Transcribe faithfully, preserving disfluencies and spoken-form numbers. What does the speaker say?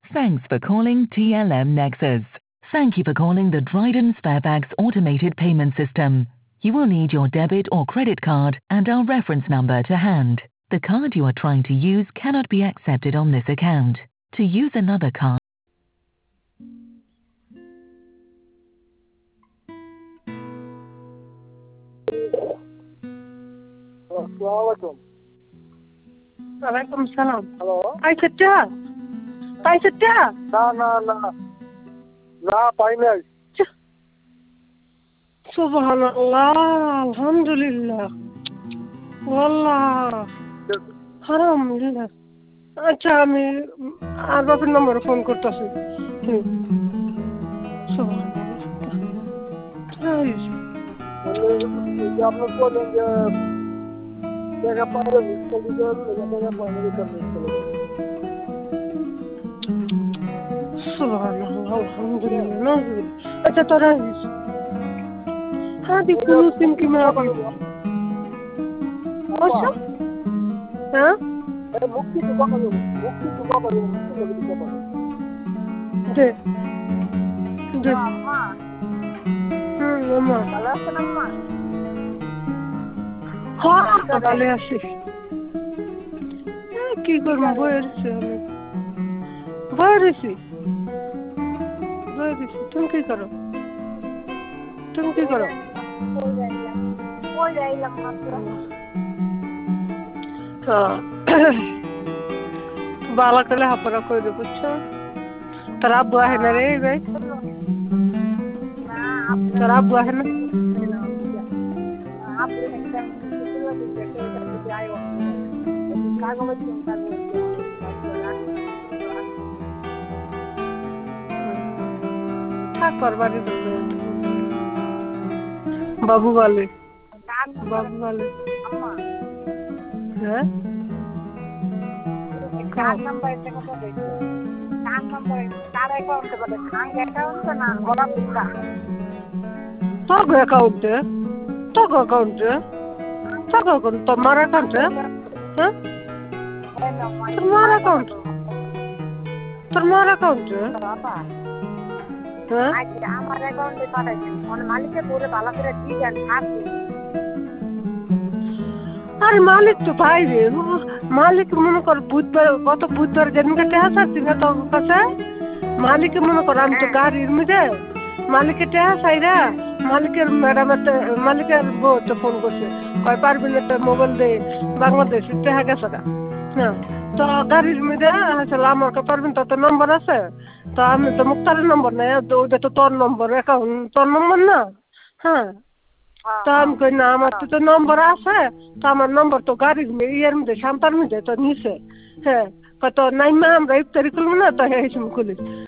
Thanks for calling T L M Nexus. Thank you for calling the Dryden Sparebags automated payment system. You will need your debit or credit card and our reference number to hand. The card you are trying to use cannot be accepted on this account. To use another card. Assalamualaikum. Waalaikumsalam. Hello? Pai Satya? Pai Satya? Na na na. Na পাই নাই। Subhanallah, alhamdulillah. Wallah. Alhamdulillah. আচ্ছা আমি আর বাপের নম্বরে phone করতেছি। আপনার বলেন যে জায়গা পাবেন জায়গা পাবেন Subhanallah, alhamdulillah. আচ্ছা তোরা হ্যাঁ দিক কোনো সিম কি মেরা পাবো আচ্ছা হ্যাঁ মুক্তি তো পাবো মুক্তি তো পাবো মুক্তি তো পাবো দে দে আম্মা হুম আম্মা ভালো আছেন আম্মা? হ্যাঁ ভালো আছি কি করবো বয়েছি আমি বয়েছি বয়েছি তুমি কি করো তুমি কি করো ওই যাইলাম মাত্র বালা করলে হাপড়া করে বুঝছো তোর আব্বু আহে না রে ভাই তোর আব্বু আহে না করবানি বাবু বলে বাবু বলে হ্যাঁ কার নাম্বার এটা কত দিছো কার নাম্বার কার অ্যাকাউন্টে বলে কার অ্যাকাউন্টে না ওরা বুঝা তোর অ্যাকাউন্টে তোর অ্যাকাউন্টে তোর অ্যাকাউন্ট তোমার অ্যাকাউন্টে হ্যাঁ তোমার অ্যাকাউন্ট তোমার অ্যাকাউন্টে বাবা হ্যাঁ আমার অ্যাকাউন্টে পাঠাইছেন মানে মালিকের পরে ভালো করে দিবেন থাকবে আরে মালিক তো ভাই রে মালিক মনে কর বুধবার গত বুধবার যেদিনকে টেহা চাচ্ছি না তোর কাছে মালিকে মনে কর আমি তো গাড়ির মধ্যে মালিকে টেহা চাই রে মালিকের ম্যাডামের মালিকের বউ তো ফোন করছে কয় পারবি না মোবাইল দে বাংলাদেশ টেহা গেছে না হ্যাঁ তো গাড়ির মধ্যে আসলে আমাকে পারবেন তো নম্বর আছে তো আমি তো মুক্তারের নম্বর নেই ওইটা তো তোর নম্বর অ্যাকাউন্ট তোর নম্বর না হ্যাঁ তো আমি কই না আমার তো নম্বর আছে তো আমার নম্বর তো গাড়ির ইয়ের মধ্যে সান্তার মধ্যে তো নিচে হ্যাঁ কত নাই মা আমরা ইফতারি করবো না তো হ্যাঁ খুলি